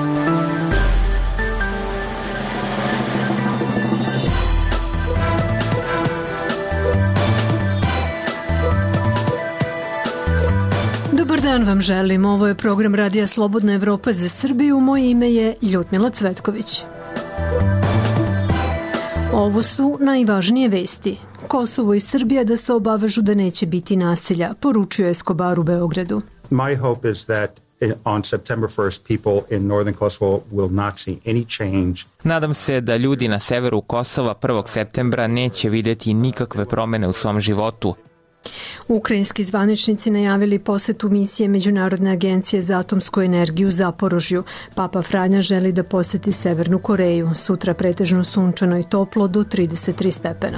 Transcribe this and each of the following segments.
Dobar dan vam želim. Ovo je program Radija Slobodna Evropa za Srbiju. Moje ime je Ljutmila Cvetković. Ovo su najvažnije vesti. Kosovo i Srbija da se obavežu da neće biti nasilja, poručio Escobar u Beogradu. My hope is that on September 1st people in northern Kosovo will not see any change. Nadam se da ljudi na severu Kosova 1. septembra neće videti nikakve promene u svom životu. Ukrajinski zvaničnici najavili posetu misije Međunarodne agencije za atomsku energiju u Zaporožju. Papa Franja želi da poseti Severnu Koreju. Sutra pretežno sunčano i toplo do 33 stepena.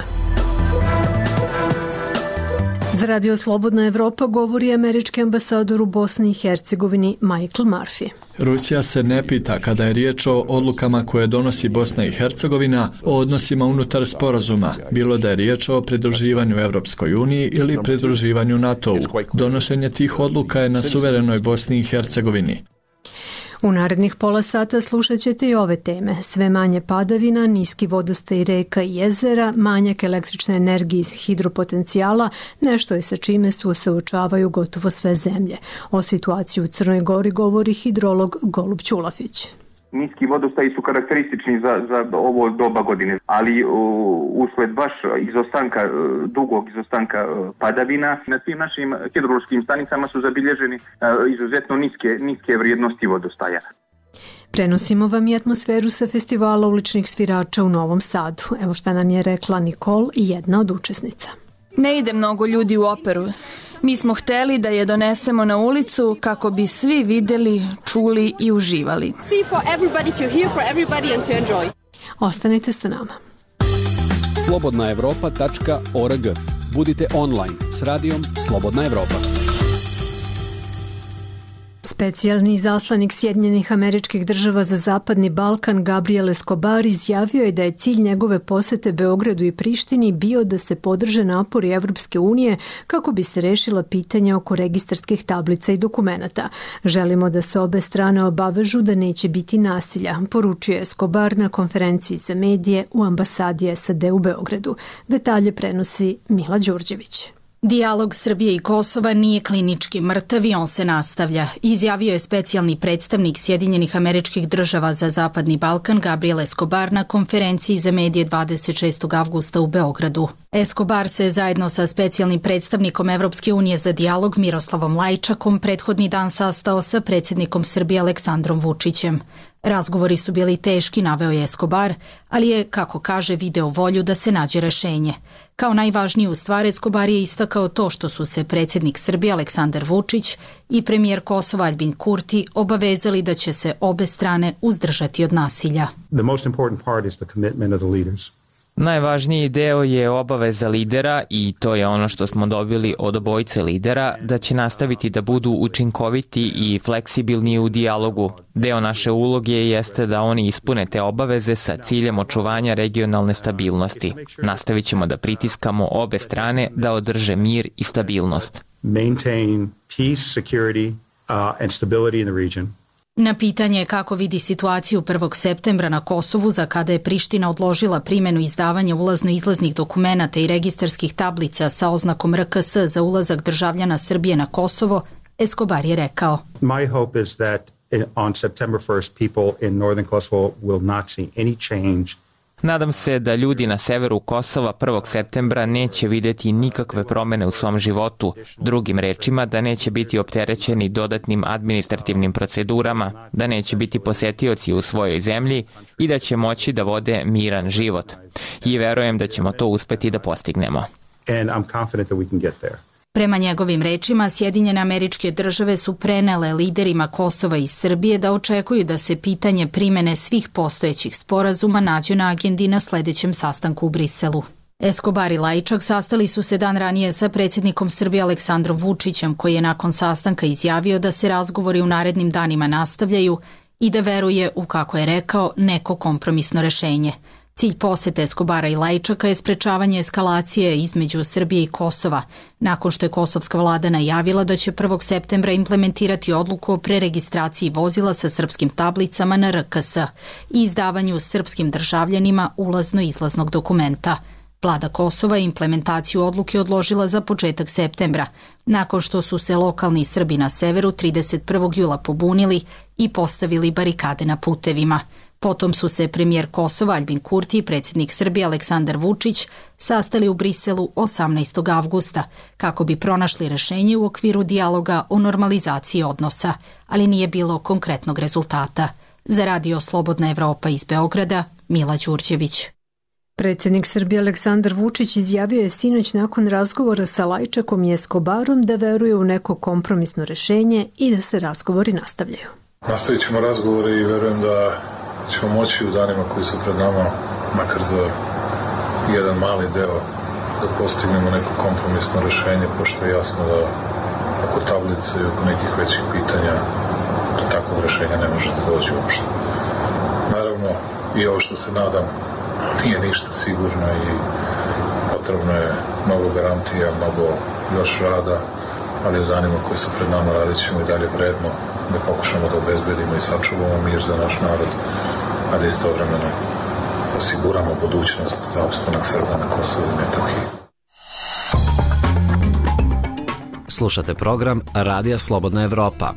Za Radio Slobodna Evropa govori američki ambasador u Bosni i Hercegovini Michael Murphy. Rusija se ne pita kada je riječ o odlukama koje donosi Bosna i Hercegovina o odnosima unutar sporazuma, bilo da je riječ o pridruživanju Evropskoj uniji ili pridruživanju NATO-u. Donošenje tih odluka je na suverenoj Bosni i Hercegovini. U narednih pola sata slušat ćete i ove teme. Sve manje padavina, niski vodostaj reka i jezera, manjak električne energije iz hidropotencijala, nešto je sa čime se suočavaju gotovo sve zemlje. O situaciji u Crnoj Gori govori hidrolog Golub Ćulafić. Niski vodostaji su karakteristični za ovo doba godine, ali usled baš dugog izostanka padavina, na tim našim hidrološkim stanicama su zabilježeni izuzetno niske vrijednosti vodostaja. Prenosimo vam i atmosferu sa festivala uličnih svirača u Novom Sadu. Evo šta nam je rekla Nikol, jedna od učesnica. Ne ide mnogo ljudi u operu. Mi smo hteli da je donesemo na ulicu kako bi svi vidjeli, čuli i uživali. Ostanite sa nama. slobodnaevropa.org. Budite online s radijom Slobodna Evropa. Specijalni izaslanik Sjedinjenih Američkih Država za Zapadni Balkan Gabriel Escobar izjavio je da je cilj njegove posete Beogradu i Prištini bio da se podrže napori Evropske unije kako bi se rešila pitanja oko registarskih tablica i dokumenata. Želimo da se obe strane obavežu da neće biti nasilja, poručio Escobar na konferenciji za medije u ambasadi SAD u Beogradu. Detalje prenosi Mila Đurđević. Dijalog Srbije i Kosova nije klinički mrtav i on se nastavlja, izjavio je specijalni predstavnik Sjedinjenih Američkih Država za Zapadni Balkan Gabriel Escobar na konferenciji za medije 26. avgusta u Beogradu. Escobar se zajedno sa specijalnim predstavnikom Evropske unije za dijalog Miroslavom Lajčakom prethodni dan sastao sa predsjednikom Srbije Aleksandrom Vučićem. Razgovori su bili teški, naveo je Escobar, ali je, kako kaže, video volju da se nađe rešenje. Kao najvažniju stvar Escobar je istakao to što su se predsjednik Srbije Aleksandar Vučić i premijer Kosova Aljbin Kurti obavezali da će se obe strane uzdržati od nasilja. The most important part is the commitment of the leaders. Najvažniji deo je obaveza lidera i to je ono što smo dobili od obojice lidera, da će nastaviti da budu učinkoviti i fleksibilni u dijalogu. Deo naše uloge jeste da oni ispune te obaveze sa ciljem očuvanja regionalne stabilnosti. Nastavit ćemo da pritiskamo obe strane da održe mir i stabilnost. Maintain peace, security and stability in the region. Na pitanje kako vidi situaciju 1. septembra na Kosovu, za kada je Priština odložila primjenu izdavanja ulazno-izlaznih dokumenata i registarskih tablica sa oznakom RKS za ulazak državljana Srbije na Kosovo, Escobar je rekao: My hope is that on September 1st people in northern Kosovo will not see any change. Nadam se da ljudi na severu Kosova 1. septembra neće vidjeti nikakve promene u svom životu, drugim rečima da neće biti opterećeni dodatnim administrativnim procedurama, da neće biti posetioci u svojoj zemlji i da će moći da vode miran život. I verujem da ćemo to uspeti da postignemo. And I'm confident that we can get there. Prema njegovim rečima, Sjedinjene Američke Države su prenele liderima Kosova i Srbije da očekuju da se pitanje primene svih postojećih sporazuma nađe na agendi na sljedećem sastanku u Briselu. Escobar i Lajčak sastali su se dan ranije sa predsjednikom Srbije Aleksandrom Vučićem, koji je nakon sastanka izjavio da se razgovori u narednim danima nastavljaju i da veruje u, kako je rekao, neko kompromisno rešenje. Cilj posete Eskobara i Lajčaka je sprečavanje eskalacije između Srbije i Kosova, nakon što je kosovska vlada najavila da će 1. septembra implementirati odluku o preregistraciji vozila sa srpskim tablicama na RKS i izdavanju srpskim državljanima ulazno-izlaznog dokumenta. Vlada Kosova je implementaciju odluke odložila za početak septembra, nakon što su se lokalni Srbi na severu 31. jula pobunili i postavili barikade na putevima. Potom su se premijer Kosova Aljbin Kurti i predsjednik Srbije Aleksandar Vučić sastali u Briselu 18. avgusta kako bi pronašli rešenje u okviru dijaloga o normalizaciji odnosa, ali nije bilo konkretnog rezultata. Za Radio Slobodna Evropa iz Beograda, Mila Đurđević. Predsjednik Srbije Aleksandar Vučić izjavio je sinoć nakon razgovora sa Lajčakom i Eskobarom da veruje u neko kompromisno rešenje i da se razgovori nastavljaju. Nastavit ćemo razgovore i verujem da ćemo moći u danima koji su pred nama, makar za jedan mali deo, da postignemo neko kompromisno rešenje, pošto je jasno da oko tablice i oko nekih većih pitanja do takvog rešenja ne može da dođe uopšte. Naravno, i ovo što se nadam, nije ništa sigurno i potrebno je mnogo garantija, mnogo još rada, ali u danima koji su pred nama radit ćemo i dalje vredno da pokušamo da obezbedimo i sačuvamo mir za naš narod, a da istovremeno osiguramo budućnost za opstanak Srba na Kosovu i Metohiji. Slušate program Radija Slobodna Evropa.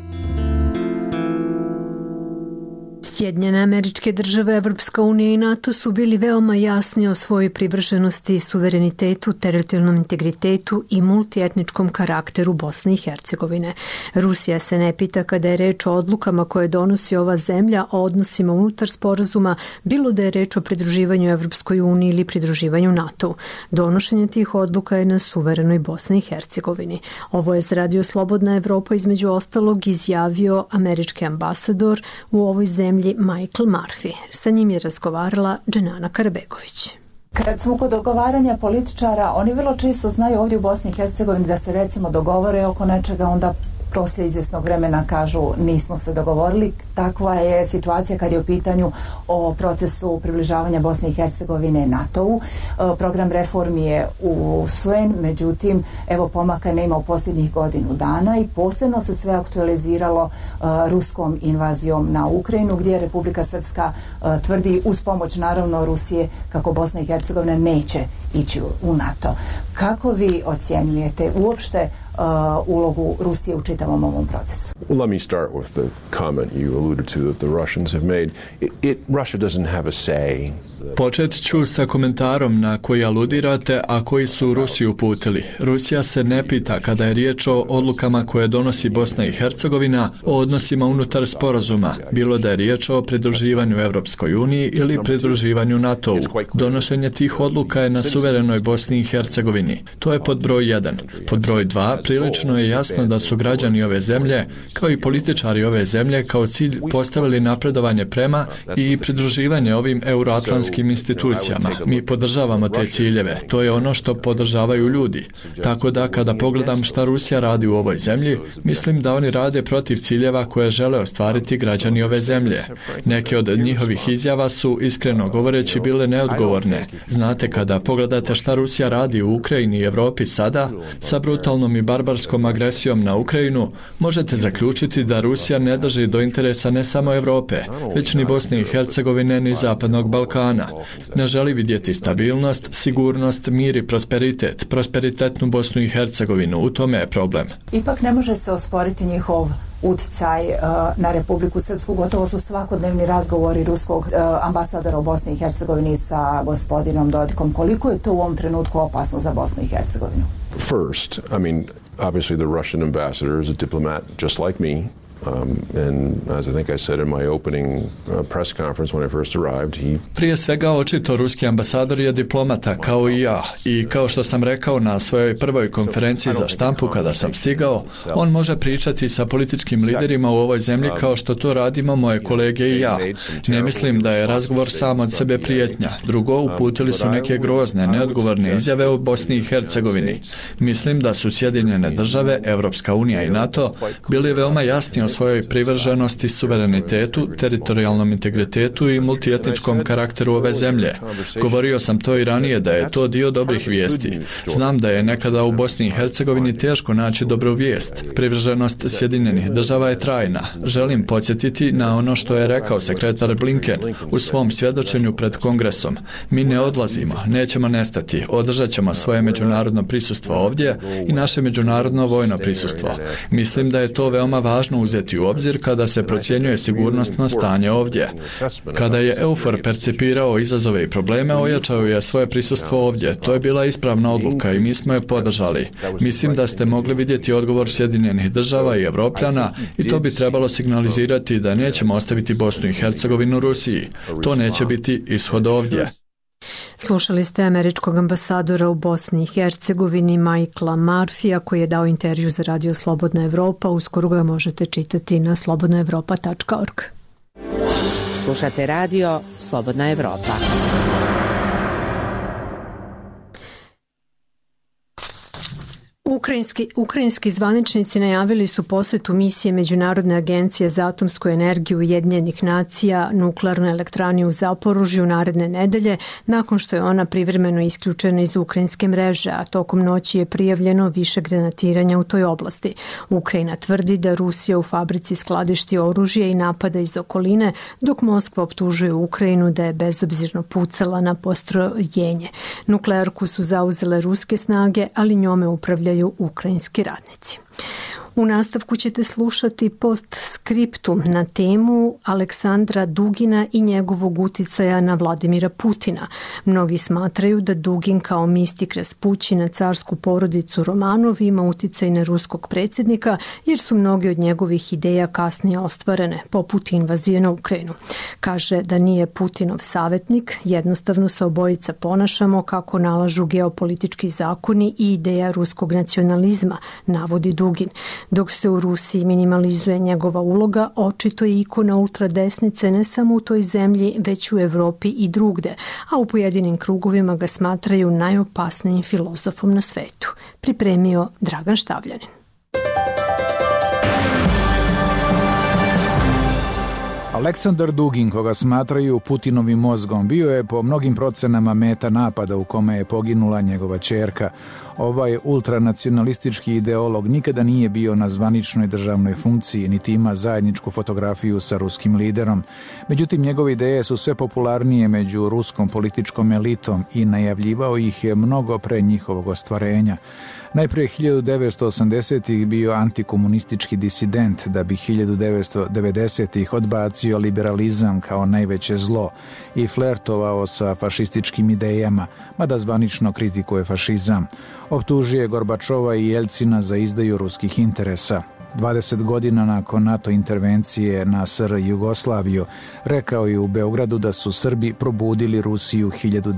Sjedinjene Američke Države, Evropska unija i NATO su bili veoma jasni o svojoj privrženosti, suverenitetu, teritorijalnom integritetu i multietničkom karakteru Bosne i Hercegovine. Rusija se ne pita kada je reč o odlukama koje donosi ova zemlja o odnosima unutar sporazuma, bilo da je reč o pridruživanju Evropskoj uniji ili pridruživanju NATO. Donošenje tih odluka je na suverenoj Bosni i Hercegovini. Ovo je za Radio Slobodna Evropa između ostalog izjavio američki ambasador u ovoj zemlji Michael Murphy. Sa njim je razgovarala Dženana Karabegović. Kad smo kod dogovaranja političara, oni vrlo često znaju ovdje u Bosni i Hercegovini da se recimo dogovore oko nečega, onda poslije izvjesnog vremena kažu nismo se dogovorili. Takva je situacija kad je u pitanju o procesu približavanja Bosne i Hercegovine NATO-u. Program reformi je usvojen, međutim, evo pomaka nema u posljednjih godinu dana i posebno se sve aktualiziralo ruskom invazijom na Ukrajinu, gdje Republika Srpska tvrdi uz pomoć naravno Rusije kako Bosna i Hercegovina neće ići u NATO. Kako vi ocjenjujete uopšte ulogu Rusije u čitavom ovom procesu? Well, let me start with the comment you alluded to that the Russians have made. Russia doesn't have a say. Počet ću sa komentarom na koji aludirate, a koji su Rusiju uputili. Rusija se ne pita kada je riječ o odlukama koje donosi Bosna i Hercegovina o odnosima unutar sporazuma, bilo da je riječ o pridruživanju Evropskoj uniji ili pridruživanju NATO-u. Donošenje tih odluka je na suverenoj Bosni i Hercegovini. To je pod broj 1. Pod broj 2, prilično je jasno da su građani ove zemlje, kao i političari ove zemlje, kao cilj postavili napredovanje prema i pridruživanje ovim euroatlantskim institucijama. Mi podržavamo te ciljeve. To je ono što podržavaju ljudi. Tako da kada pogledam šta Rusija radi u ovoj zemlji, mislim da oni rade protiv ciljeva koje žele ostvariti građani ove zemlje. Neke od njihovih izjava su, iskreno govoreći, bile neodgovorne. Znate, kada pogledate šta Rusija radi u Ukrajini i Evropi sada, sa brutalnom i barbarskom agresijom na Ukrajinu, možete zaključiti da Rusija ne drži do interesa ne samo Evrope, već ni Bosne i Hercegovine ni Zapadnog Balkana. Ne želi vidjeti stabilnost, sigurnost, mir i prosperitet, prosperitetnu Bosnu i Hercegovinu. U tome je problem. Ipak ne može se osporiti njihov uticaj na Republiku Srpsku. Gotovo su svakodnevni razgovori ruskog ambasadora u Bosni i Hercegovini sa gospodinom Dodikom. Koliko je to u ovom trenutku opasno za Bosnu i Hercegovinu? First, I mean, obviously the Russian ambassador is a diplomat just like me. And as I think I said in my opening press conference when I first arrived, Prije svega očito ruski ambasador je diplomata kao i ja i kao što sam rekao na svojoj prvoj konferenciji za štampu kada sam stigao, on može pričati sa političkim liderima u ovoj zemlji kao što to radimo moje kolege i ja. Ne mislim da je razgovor sam od sebe prijetnja. Drugo, uputili su neke grozne, neodgovorne izjave o Bosni i Hercegovini. Mislim da su Sjedinjene države, Evropska unija i NATO bili veoma jasni o o svojoj privrženosti suverenitetu, teritorijalnom integritetu i multietničkom karakteru ove zemlje. Govorio sam to i ranije da je to dio dobrih vijesti. Znam da je nekada u Bosni i Hercegovini teško naći dobru vijest. Privrženost Sjedinjenih država je trajna. Želim podsjetiti na ono što je rekao sekretar Blinken u svom svjedočenju pred Kongresom. Mi ne odlazimo, nećemo nestati, održat ćemo svoje međunarodno prisustvo ovdje i naše međunarodno vojno prisustvo. Mislim da je to veoma važno uzeti u obzir kada se procjenjuje sigurnosno stanje ovdje. Kada je EUFOR percipirao izazove i probleme, ojačao je svoje prisustvo ovdje. To je bila ispravna odluka i mi smo je podržali. Mislim da ste mogli vidjeti odgovor Sjedinjenih država i Evropljana i to bi trebalo signalizirati da nećemo ostaviti Bosnu i Hercegovinu Rusiji. To neće biti ishod ovdje. Slušali ste američkog ambasadora u Bosni i Hercegovini Michaela Murphyja koji je dao intervju za Radio Slobodna Evropa. Uskoro ga možete čitati na slobodnaevropa.org. Slušate Radio Slobodna Evropa. Ukrajinski zvaničnici najavili su posjetu misije Međunarodne agencije za atomsku energiju Ujedinjenih nacija nuklearnoj elektrani u Zaporožju naredne nedelje, nakon što je ona privremeno isključena iz ukrajinske mreže, a tokom noći je prijavljeno više granatiranja u toj oblasti. Ukrajina tvrdi da Rusija u fabrici skladišti oružje i napada iz okoline, dok Moskva optužuje Ukrajinu da je bezobzirno pucala na postrojenje. Nuklearku su zauzele ruske snage, ali njome upravljaju ukrajinski radnici. U nastavku ćete slušati postskriptum na temu Aleksandra Dugina i njegovog uticaja na Vladimira Putina. Mnogi smatraju da Dugin kao mistik Raspući na carsku porodicu Romanov ima uticaj na ruskog predsjednika jer su mnoge od njegovih ideja kasnije ostvarene, poput invazije na Ukrajinu. Kaže da nije Putinov savjetnik, jednostavno se obojica ponašamo kako nalažu geopolitički zakoni i ideja ruskog nacionalizma, navodi Dugin. Dok se u Rusiji minimalizuje njegova uloga, očito je ikona ultradesnice ne samo u toj zemlji, već u Evropi i drugde, a u pojedinim krugovima ga smatraju najopasnijim filozofom na svetu. Pripremio Dragan Štavljanin. Aleksandar Dugin, koga smatraju Putinovim mozgom, bio je po mnogim procenama meta napada u kome je poginula njegova ćerka. Ovaj ultranacionalistički ideolog nikada nije bio na zvaničnoj državnoj funkciji, niti ima zajedničku fotografiju sa ruskim liderom. Međutim, njegove ideje su sve popularnije među ruskom političkom elitom i najavljivao ih je mnogo pre njihovog ostvarenja. Najprije 1980-ih bio antikomunistički disident, da bi 1990-ih odbacio liberalizam kao najveće zlo i flertovao sa fašističkim idejama, mada zvanično kritikuje fašizam. Optužuje Gorbačova i Jelcina za izdaju ruskih interesa. 20 godina nakon NATO intervencije na SR Jugoslaviju, rekao je u Beogradu da su Srbi probudili Rusiju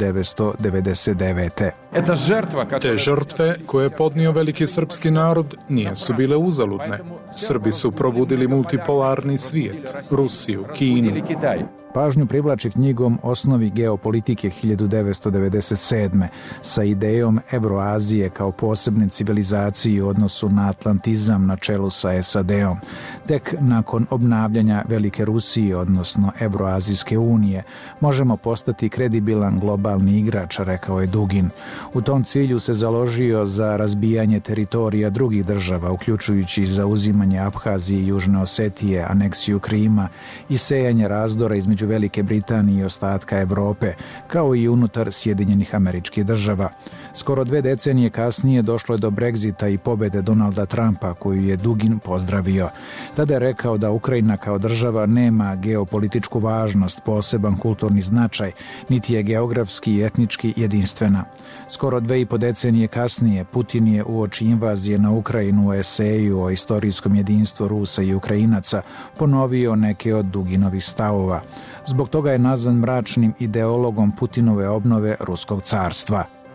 1999. Te žrtve koje je podnio veliki srpski narod nisu bile uzaludne. Srbi su probudili multipolarni svijet, Rusiju, Kinu. Pažnju privlači knjigom Osnovi geopolitike 1997. sa idejom Evroazije kao posebne civilizacije u odnosu na atlantizam na čelu sa SAD-om. Tek nakon obnavljanja Velike Rusije, odnosno Evroazijske unije, možemo postati kredibilan globalni igrač, rekao je Dugin. U tom cilju se založio za razbijanje teritorija drugih država, uključujući zauzimanje Abhazije i Južne Osetije, aneksiju Krima i sejanje razdora između Velike Britanije i ostatka Evrope, kao i unutar Sjedinjenih Američkih Država. Skoro 2 decenije kasnije došlo je do Brexita i pobede Donalda Trumpa, koju je Dugin pozdravio. Tada je rekao da Ukrajina kao država nema geopolitičku važnost, poseban kulturni značaj, niti je geografski i etnički jedinstvena. Skoro 2,5 decenije kasnije Putin je uoči invazije na Ukrajinu u eseju o istorijskom jedinstvu Rusa i Ukrajinaca ponovio neke od Duginovih stavova. Zbog toga je nazvan mračnim ideologom Putinove obnove Ruskog carstva.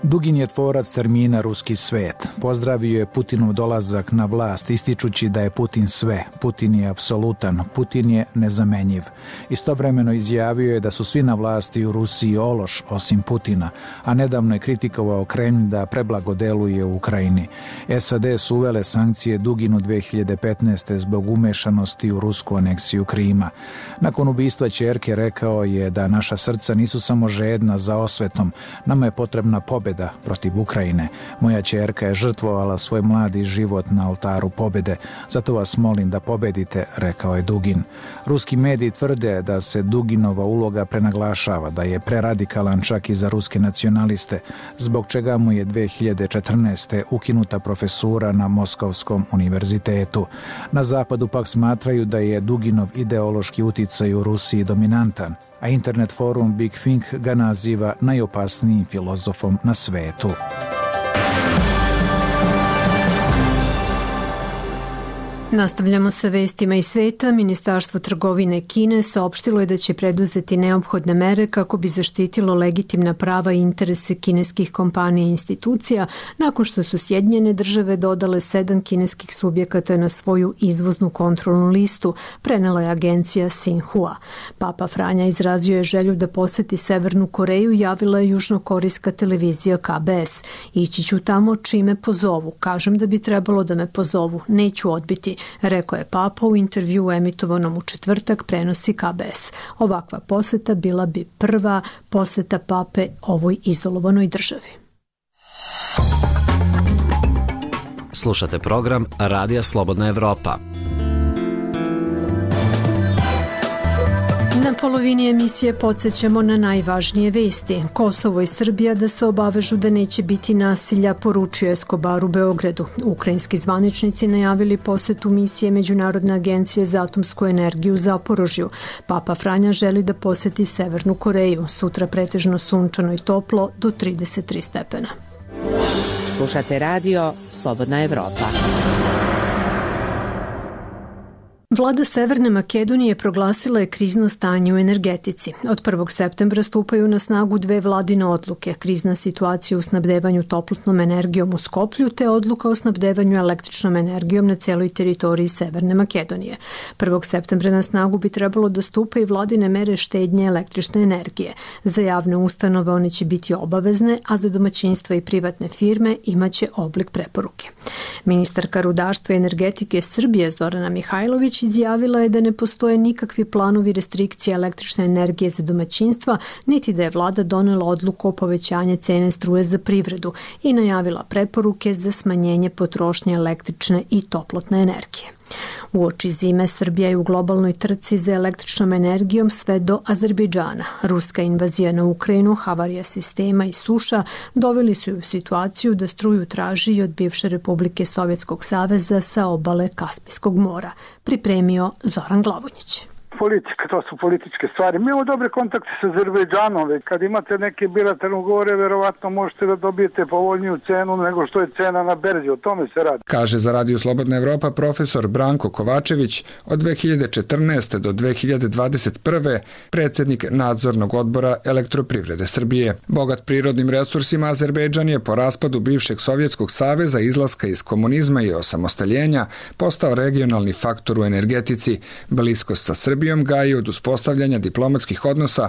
Dugin je tvorac termina ruski svet. Pozdravio je Putinov dolazak na vlast, ističući da je Putin sve. Putin je apsolutan, Putin je nezamenjiv. Istovremeno izjavio je da su svi na vlasti u Rusiji ološ osim Putina, a nedavno je kritikovao Kremlj da preblago deluje u Ukrajini. SAD su uvele sankcije Duginu 2015. zbog umešanosti u rusku aneksiju Krima. Nakon ubistva ćerke rekao je da naša srca nisu samo žedna za osvetom, nama je potrebna pobeda protiv Ukrajine. Moja ćerka je žrtvovala svoj mladi život na oltaru pobede, zato vas molim da pobedite, rekao je Dugin. Ruski mediji tvrde da se Duginova uloga prenaglašava, da je preradikalan čak i za ruske nacionaliste, zbog čega mu je 2014. ukinuta profesura na Moskovskom univerzitetu. Na zapadu pak smatraju da je Duginov ideološki uticaj u Rusiji dominantan, a internet forum Big Think ga naziva najopasnijim filozofom na svetu. Nastavljamo sa vestima iz sveta. Ministarstvo trgovine Kine saopštilo je da će preduzeti neophodne mere kako bi zaštitilo legitimna prava i interese kineskih kompanija i institucija nakon što su Sjedinjene države dodale 7 kineskih subjekata na svoju izvoznu kontrolnu listu, prenela je agencija Xinhua. Papa Franja izrazio je želju da poseti Severnu Koreju, javila je južnokorejska televizija KBS. Ići ću tamo čime pozovu. Kažem da bi trebalo da me pozovu. Neću odbiti, rekao je Papa u intervju emitovanom u četvrtak, prenosi KBS. Ovakva poseta bila bi prva poseta Pape ovoj izolovanoj državi. Slušate program Radija Slobodna Evropa. Na polovini emisije podsjećamo na najvažnije vesti. Kosovo i Srbija da se obavežu da neće biti nasilja, poručio Escobar u Beogradu. Ukrajinski zvaničnici najavili posetu misije Međunarodne agencije za atomsku energiju u Zaporožju. Papa Franja želi da poseti Severnu Koreju. Sutra pretežno sunčano i toplo do 33 stepena. Slušate radio Slobodna Evropa. Vlada Severne Makedonije proglasila je krizno stanje u energetici. Od 1. septembra stupaju na snagu dve vladine odluke. Krizna situacija u snabdevanju toplotnom energijom u Skoplju te odluka o snabdevanju električnom energijom na celoj teritoriji Severne Makedonije. 1. septembra na snagu bi trebalo da stupa i vladine mere štednje električne energije. Za javne ustanove one će biti obavezne, a za domaćinstva i privatne firme imaće oblik preporuke. Ministarka rudarstva i energetike Srbije Zorana Mihajlović izjavila je da ne postoje nikakvi planovi restrikcije električne energije za domaćinstva, niti da je vlada donela odluku o povećanju cene struje za privredu i najavila preporuke za smanjenje potrošnje električne i toplotne energije. Uoči zime Srbija je u globalnoj trci za električnom energijom sve do Azerbejdžana. Ruska invazija na Ukrajinu, havarija sistema i suša doveli su ju u situaciju da struju traži i od bivše Republike Sovjetskog saveza sa obale Kaspijskog mora. Pripremio Zoran Glavonjić. Politika, to su političke stvari. Mi imamo dobre kontakte sa Azerbejdžanom. Kad imate neke bilateralne ugovore, verovatno možete da dobijete povoljniju cenu nego što je cena na berzi. O tome se radi. Kaže za Radio Slobodna Evropa profesor Branko Kovačević, od 2014. do 2021. predsjednik nadzornog odbora Elektroprivrede Srbije. Bogat prirodnim resursima, Azerbejdžan je po raspadu bivšeg Sovjetskog saveza, izlaska iz komunizma i osamostaljenja postao regionalni faktor u energetici. Bliskost sa Srbijom gaji od uspostavljanja diplomatskih odnosa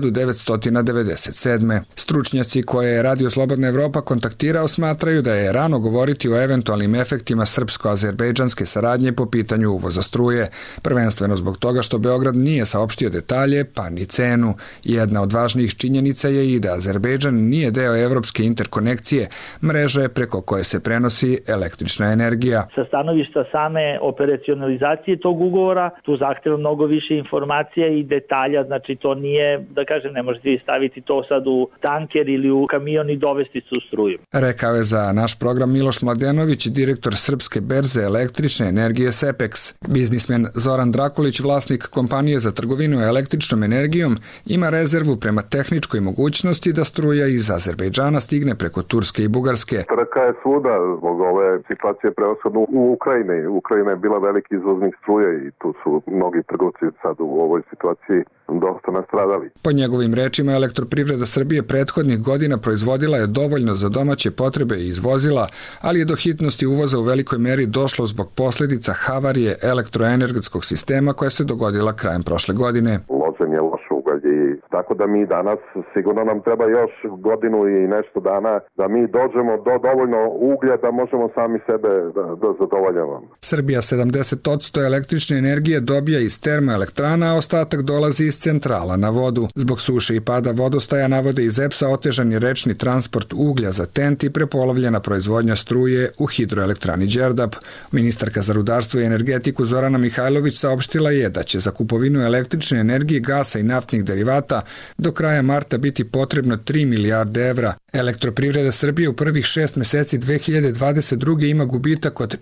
1997. Stručnjaci koje je Radio Slobodna Evropa kontaktirao smatraju da je rano govoriti o eventualnim efektima srpsko-azerbejdžanske saradnje po pitanju uvoza struje, prvenstveno zbog toga što Beograd nije saopštio detalje pa ni cenu. Jedna od važnijih činjenica je i da Azerbejdžan nije deo evropske interkonekcije, mreže preko koje se prenosi električna energija. Sa stanovišta same operacionalizacije tog ugovora tu zahteva mnogo više informacija i detalja, znači to nije, da kažem, ne možete staviti to sad u tanker ili u kamion i dovesti su struju. Rekao je za naš program Miloš Mladenović, direktor Srpske berze električne energije SEPEX. Biznismen Zoran Drakulić, vlasnik kompanije za trgovinu električnom energijom, ima rezervu prema tehničkoj mogućnosti da struja iz Azerbejdžana stigne preko Turske i Bugarske. Trka je svuda zbog ove situacije prevashodno u Ukrajini. Ukrajina je bila veliki izvoznik struje i tu su mnogi trgovci sad u ovoj situaciji dosta nastradali. Po njegovim rečima, Elektroprivreda Srbije prethodnih godina proizvodila je dovoljno za domaće potrebe i izvozila, ali je do hitnosti uvoza u velikoj meri došlo zbog posljedica havarije elektroenergetskog sistema koja se dogodila krajem prošle godine. Ložen je loš ugalj i tako da mi danas sigurno nam treba još godinu i nešto dana da mi dođemo do dovoljno uglja da možemo sami sebe da zadovoljavamo. Srbija 70% električne energije dobija iz termoelektrana, a ostatak dolazi iz centrala na vodu. Zbog suše i pada vodostaja, navode iz EPS-a, otežan je rečni transport uglja za TENT i prepolovljena proizvodnja struje u hidroelektrani Đerdap. Ministarka za rudarstvo i energetiku Zorana Mihajlović saopštila je da će za kupovinu električne energije, gasa i naftnih derivata do kraja marta biti potrebno 3 milijarde evra. Elektroprivreda Srbije u prvih 6 meseci 2022. ima gubitak od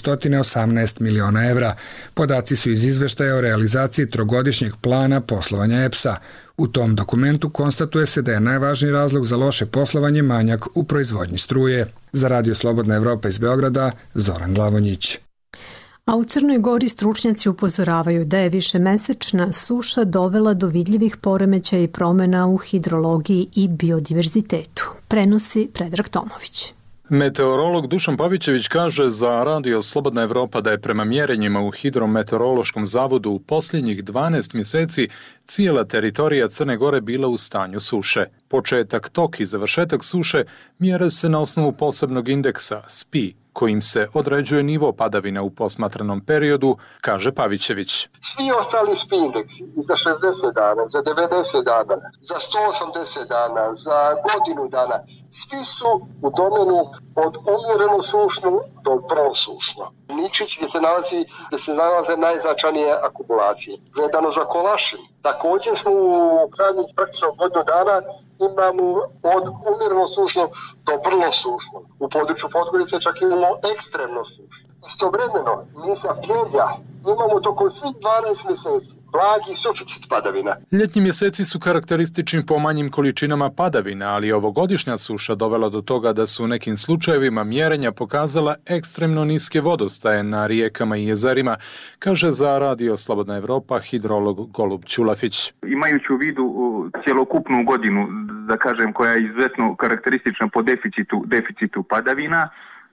418 miliona evra. Podaci su iz izveštaja o realizaciji trogodišnjeg plana poslovanja EPS-a. U tom dokumentu konstatuje se da je najvažniji razlog za loše poslovanje manjak u proizvodnji struje. Za Radio Slobodna Evropa iz Beograda, Zoran Glavonjić. A u Crnoj Gori stručnjaci upozoravaju da je višemesečna suša dovela do vidljivih poremećaja i promjena u hidrologiji i biodiverzitetu. Prenosi Predrag Tomović. Meteorolog Dušan Pavićević kaže za Radio Slobodna Evropa da je prema mjerenjima u Hidrometeorološkom zavodu u posljednjih 12 mjeseci cijela teritorija Crne Gore bila u stanju suše. Početak, tok i završetak suše mjere se na osnovu posebnog indeksa SPI, kojim se određuje nivo padavina u posmatranom periodu, kaže Pavićević. Svi ostali SPI indeksi, i za 60 dana, za 90 dana, za 180 dana, za godinu dana, svi su u domenu od umjereno sušnu do prosušno. Ničić gdje se nalaze najznačajnije akumulacije. Gledano za Kolašin, također smo u zadnjih praktično godinu dana imamo od umjereno sušno do vrlo sušno. U području Podgorice čak imamo ekstremno sušno. Istovremeno, mi sa Pljevlja imamo tokom svih 12 mjeseci blagi suficit padavina. Ljetnji mjeseci su karakteristični po manjim količinama padavina, ali ovogodišnja suša dovela do toga da su u nekim slučajevima mjerenja pokazala ekstremno niske vodostaje na rijekama i jezerima, kaže za Radio Slobodna Evropa hidrolog Golub Ćulafić. Imajući u vidu cjelokupnu godinu, da kažem, koja je izuzetno karakteristična po deficitu padavina,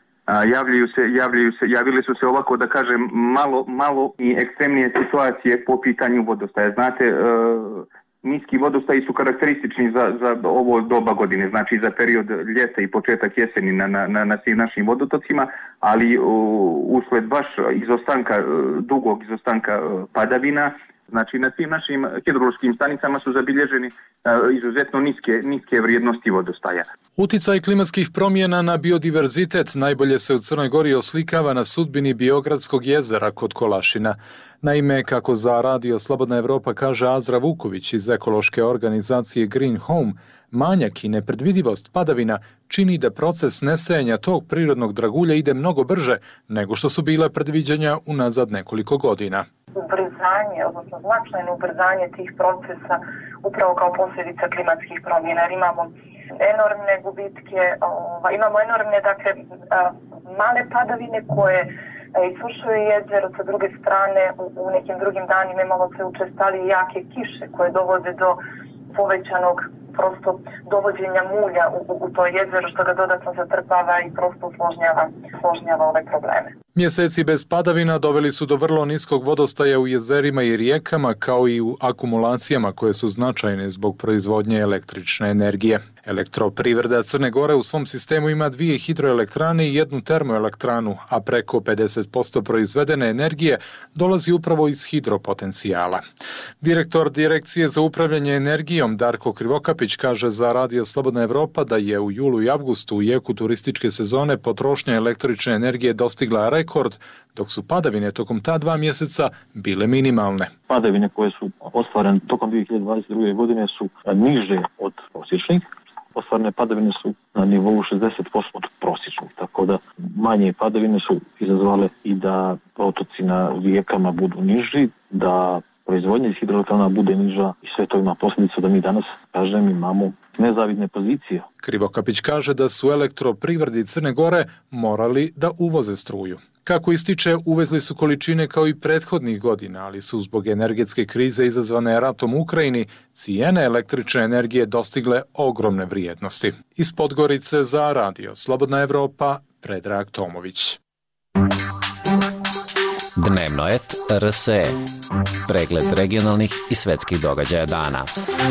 javili su se ovako, da kažem, malo i ekstremnije situacije po pitanju vodostaja. Znate, niski vodostaji su karakteristični za ovo doba godine, znači za period ljeta i početak jeseni na svim našim vodotocima, ali usled baš dugog izostanka padavina, znači na svim našim hidrološkim stanicama su zabilježeni izuzetno niske vrijednosti vodostaja. Uticaj klimatskih promjena na biodiverzitet najbolje se u Crnoj Gori oslikava na sudbini Biogradskog jezera kod Kolašina. Naime, kako za Radio Slobodna Evropa kaže Azra Vuković iz ekološke organizacije Green Home, manjak i nepredvidivost padavina čini da proces nestajanja tog prirodnog dragulja ide mnogo brže nego što su bile predviđanja unazad nekoliko godina. Ubrzanje, odnosno značajno ubrzanje tih procesa upravo kao posljedica klimatskih promjena. Jer imamo enormne gubitke, imamo enormne, dakle, male padavine koje isušuju jezero, sa druge strane u nekim drugim danima imamo sve učestalije jake kiše koje dovode do povećanog prosto dovođenja mulja u to jezero, što ga dodatno zatrpava i prosto usložnjava ove probleme. Mjeseci bez padavina doveli su do vrlo niskog vodostaja u jezerima i rijekama, kao i u akumulacijama koje su značajne zbog proizvodnje električne energije. Elektroprivreda Crne Gore u svom sistemu ima 2 hidroelektrane i 1 termoelektranu, a preko 50% proizvedene energije dolazi upravo iz hidropotencijala. Direktor Direkcije za upravljanje energijom Darko Krivokapić kaže za Radio Slobodna Evropa da je u julu i avgustu u jeku turističke sezone potrošnja električne energije dostigla rekord, dok su padavine tokom ta 2 mjeseca bile minimalne. Padavine koje su ostvarene tokom 2022. godine su niže od prosječnih. Ostvarene padavine su na nivou 60% od prosječnih, tako da manje padavine su izazvale i da protoci na rijekama budu niži, da proizvodnja iz hidroelektrana bude niža i sve to ima posljedicu da mi danas, kažem, imamo nezavidne pozicije. Krivokapić kaže da su elektroprivredi Crne Gore morali da uvoze struju. Kako ističe, uvezli su količine kao i prethodnih godina, ali su zbog energetske krize izazvane ratom u Ukrajini cijene električne energije dostigle ogromne vrijednosti. Iz Podgorice za Radio Slobodna Evropa, Predrag Tomović. Dnevno et RSE. Pregled regionalnih i svetskih događaja dana.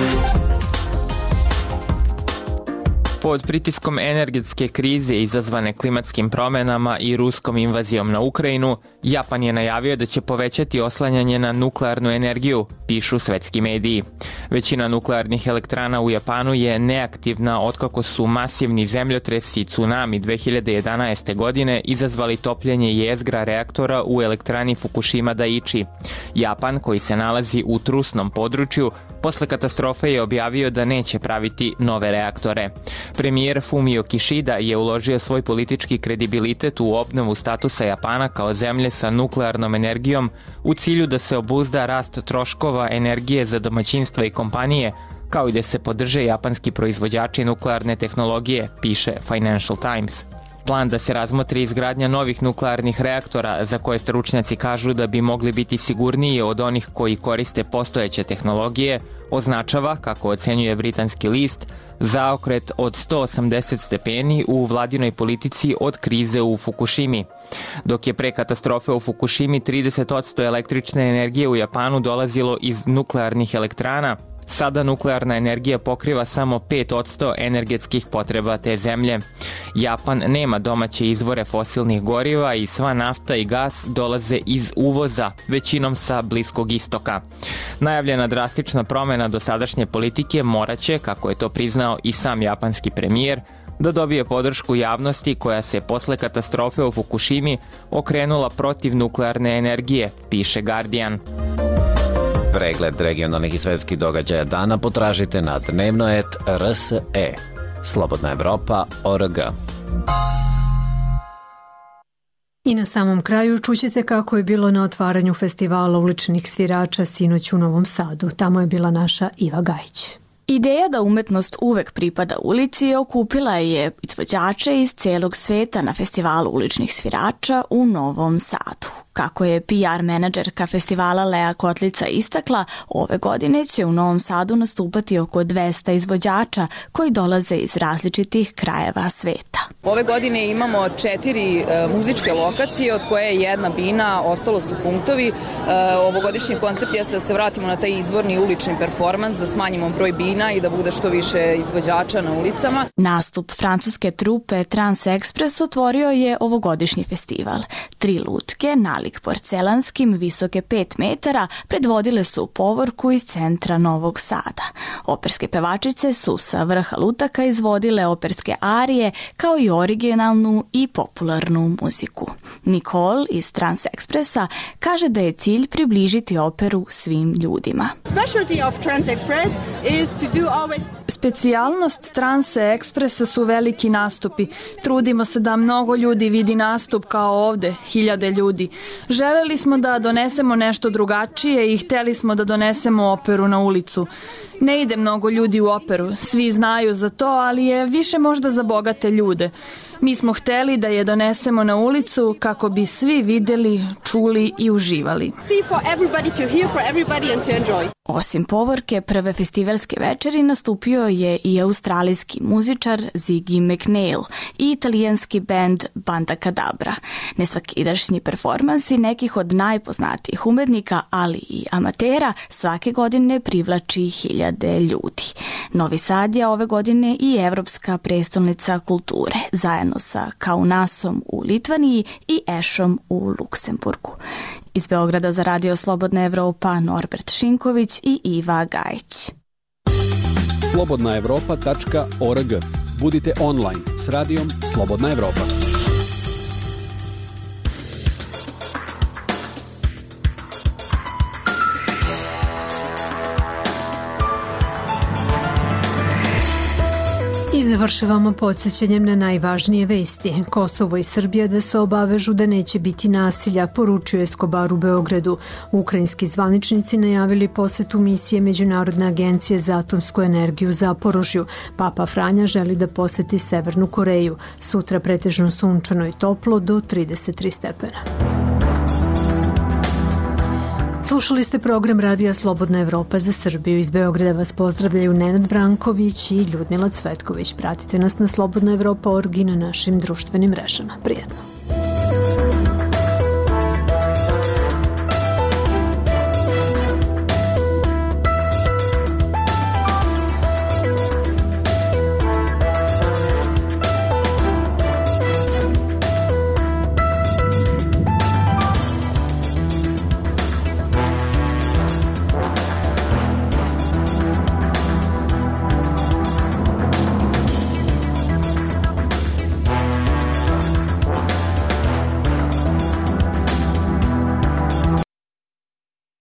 Pod pritiskom energetske krize izazvane klimatskim promenama i ruskom invazijom na Ukrajinu, Japan je najavio da će povećati oslanjanje na nuklearnu energiju, pišu svetski mediji. Većina nuklearnih elektrana u Japanu je neaktivna otkako su masivni zemljotresi i tsunami 2011. godine izazvali topljenje jezgra reaktora u elektrani Fukushima Daiichi. Japan, koji se nalazi u trusnom području, posle katastrofe je objavio da neće praviti nove reaktore. Premijer Fumio Kishida je uložio svoj politički kredibilitet u obnovu statusa Japana kao zemlje sa nuklearnom energijom u cilju da se obuzda rast troškova energije za domaćinstva i kompanije, kao i da se podrže japanski proizvođači nuklearne tehnologije, piše Financial Times. Plan da se razmotri izgradnja novih nuklearnih reaktora, za koje stručnjaci kažu da bi mogli biti sigurniji od onih koji koriste postojeće tehnologije, označava, kako ocenjuje britanski list, zaokret od 180 stepeni u vladinoj politici od krize u Fukushimi. Dok je pre katastrofe u Fukushimi 30% električne energije u Japanu dolazilo iz nuklearnih elektrana, sada nuklearna energija pokriva samo 5% energetskih potreba te zemlje. Japan nema domaće izvore fosilnih goriva i sva nafta i gas dolaze iz uvoza, većinom sa Bliskog istoka. Najavljena drastična promena dosadašnje politike moraće, kako je to priznao i sam japanski premijer, da dobije podršku javnosti koja se posle katastrofe u Fukushimi okrenula protiv nuklearne energije, piše Guardian. Pregled regionalnih i svetskih događaja dana potražite na dnevno et RSE. Slobodna Evropa.org. I na samom kraju čućete kako je bilo na otvaranju festivala uličnih svirača sinoć u Novom Sadu. Tamo je bila naša Iva Gajić. Ideja da umetnost uvek pripada ulici okupila je izvođače iz celog sveta na festivalu uličnih svirača u Novom Sadu. Kako je PR menadžerka festivala Lea Kotlica istakla, ove godine će u Novom Sadu nastupati oko 200 izvođača koji dolaze iz različitih krajeva sveta. Ove godine imamo 4 muzičke lokacije, od koje je jedna bina, ostalo su punktovi. Ovogodišnji koncept je da se vratimo na taj izvorni ulični performans, da smanjimo broj bina i da bude što više izvođača na ulicama. Nastup francuske trupe Trans Express otvorio je ovogodišnji festival. 3 lutke, nalik porcelanskim, visoke 5 metara, predvodile su povorku iz centra Novog Sada. Operske pevačice su sa vrha lutaka izvodile operske arije, kao i originalnu i popularnu muziku. Nicole iz Trans Expressa kaže da je cilj približiti operu svim ljudima. Specijalnost Trans Expressa su veliki nastupi. Trudimo se da mnogo ljudi vidi nastup kao ovde, 1000 ljudi. Želeli smo da donesemo nešto drugačije i hteli smo da donesemo operu na ulicu. Ne ide mnogo ljudi u operu, svi znaju za to, ali je više možda za bogate ljude. Mi smo hteli da je donesemo na ulicu kako bi svi videli, čuli i uživali. Osim povorke, prve festivalske večeri nastupio je i australijski muzičar Ziggy McNeil i italijanski bend Banda Kadabra. Nesvakidašnji performansi nekih od najpoznatijih umetnika, ali i amatera, svake godine privlači 1000 ljudi. Novi Sad je ove godine i Evropska prestolnica kulture, zajedno sa Kaunasom u Litvaniji i Ešom u Luksemburgu. Iz Beograda za Radio Slobodna Evropa Norbert Šinković i Iva Gajić. slobodnaevropa.org. Budite online s radijom Slobodna Evropa. Iz završavamo podsjećanjem na najvažnije vesti. Kosovo i Srbija da se obavežu da neće biti nasilja, poručio Escobar u Beogradu. Ukrajinski zvaničnici najavili posetu misije Međunarodne agencije za atomsku energiju Zaporožju. Papa Franja želi da poseti Severnu Koreju. Sutra pretežno sunčano i toplo do 33 stepena. Slušali ste program Radija Slobodna Evropa za Srbiju. Iz Beograda vas pozdravljaju Nenad Branković i Ljudmila Cvetković. Pratite nas na slobodnaevropa.org i na našim društvenim mrežama. Prijetno!